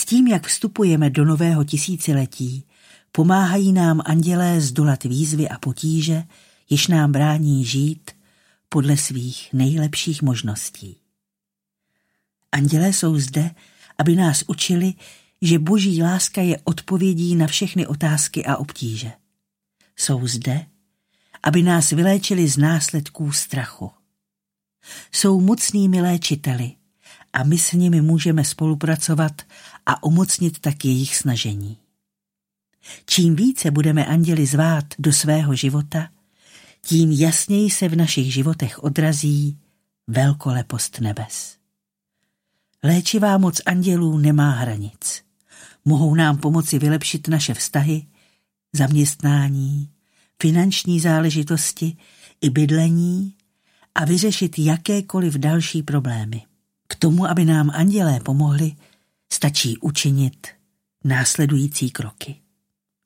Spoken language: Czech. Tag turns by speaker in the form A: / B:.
A: S tím, jak vstupujeme do nového tisíciletí, pomáhají nám andělé zdolat výzvy a potíže, jež nám brání žít podle svých nejlepších možností. Andělé jsou zde, aby nás učili, že Boží láska je odpovědí na všechny otázky a obtíže. Jsou zde, aby nás vyléčili z následků strachu. Jsou mocnými léčiteli a my s nimi můžeme spolupracovat a umocnit tak jejich snažení. Čím více budeme anděli zvát do svého života, tím jasněji se v našich životech odrazí velkolepost nebes. Léčivá moc andělů nemá hranic. Mohou nám pomoci vylepšit naše vztahy, zaměstnání, finanční záležitosti i bydlení a vyřešit jakékoliv další problémy. K tomu, aby nám andělé pomohli, stačí učinit následující kroky.